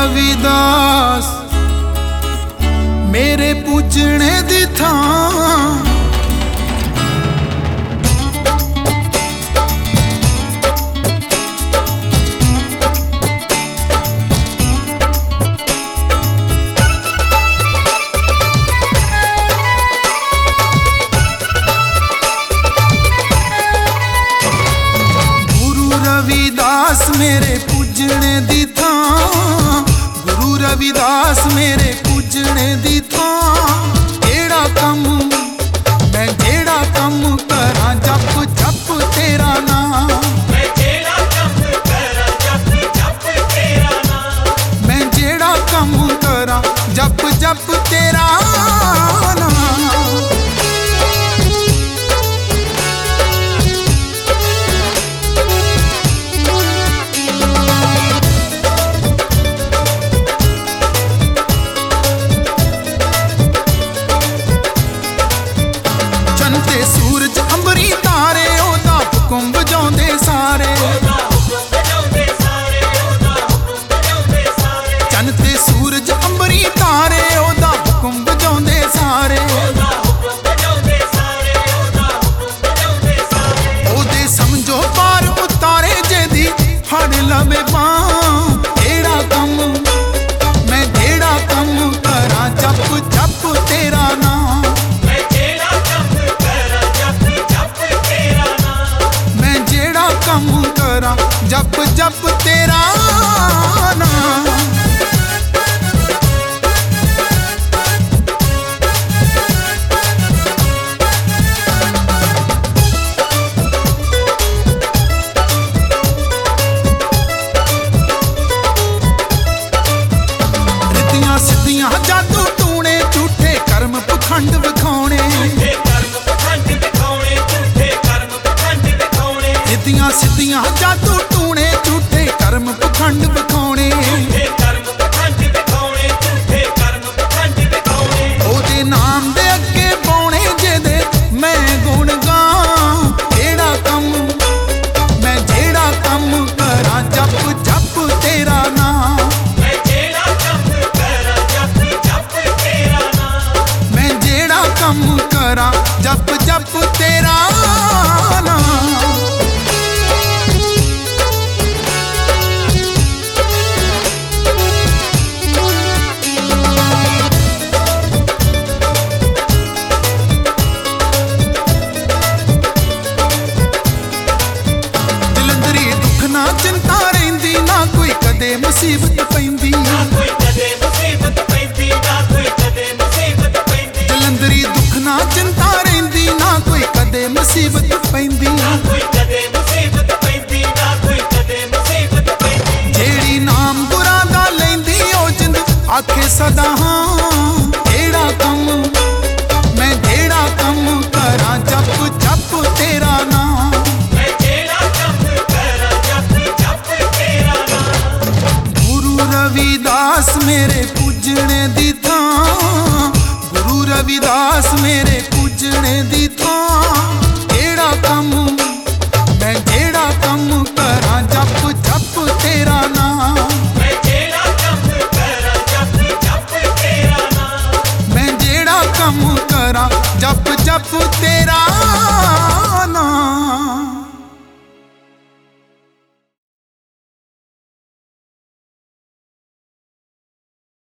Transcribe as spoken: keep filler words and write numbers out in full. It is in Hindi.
रविदास मेरे पूजने दी थां। रविदास मेरे पूजने दी थां, गुरु रविदास मेरे पूजने दी थां। जेड़ा कम मैं जेड़ा कम करा जप जप तेरा नाम, मैं जेड़ा कम करा जप जप तेरा नाम, मैं जेड़ा कम करा जप जप तेरा नाम। सूरज अंबरी तारे ओदा हुक्म बजाउंदे सारे, चन्न ते सूरज अंबरी तारे ओदा हुक्म बजाउंदे सारे। ओदे समझो पार उतारे जेदी फड़ लवे बां। जेड़ा कम मैं जेड़ा कम करा जप जप तेरा नाम, कम करा जप जप तेरा नाम। रिद्धियां सिद्धियां जादू टूणे झूठे कर्म पखंड विखाउने, रिद्धियां सिद्धियां जादू टूणे झूठे कर्म पखंड विखाउने। ओदे नाम दे अगे पौने जेदे मैं गुण गां। जेड़ा कम मैं जेड़ा कम करा जप जप तेरा नाम, मैं जेड़ा कम करा जप जप तेरा नाम, मैं जेड़ा कम करा जप जप तेरा नाम। चिंता रहिंदी ना कोई कदे मुसीबत पैंदी, जलंधरी दुख ना चिंता रहिंदी ना कोई कदे मुसीबत पैंदी। जेड़ी नाम बुरा दा लैंदी ओ जिंद आखे सदा हां। जेड़ा कम मैं जेड़ा कम करा जप जप तेरा नाम, रविदास मेरे पूजने दी थां, गुरु रविदास मेरे पूजने दी थां। जेड़ा कम